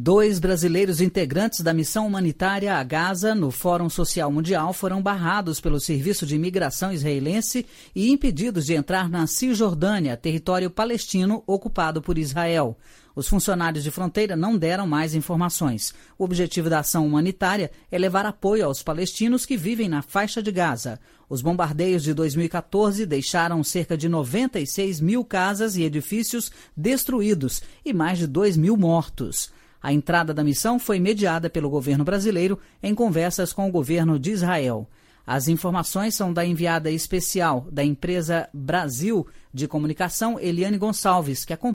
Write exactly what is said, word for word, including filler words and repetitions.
Dois brasileiros integrantes da missão humanitária a Gaza, no Fórum Social Mundial, foram barrados pelo Serviço de Imigração israelense e impedidos de entrar na Cisjordânia, território palestino ocupado por Israel. Os funcionários de fronteira não deram mais informações. O objetivo da ação humanitária é levar apoio aos palestinos que vivem na faixa de Gaza. Os bombardeios de dois mil e quatorze deixaram cerca de noventa e seis mil casas e edifícios destruídos e mais de dois mil mortos. A entrada da missão foi mediada pelo governo brasileiro em conversas com o governo de Israel. As informações são da enviada especial da empresa Brasil de Comunicação, Eliane Gonçalves, que acompanha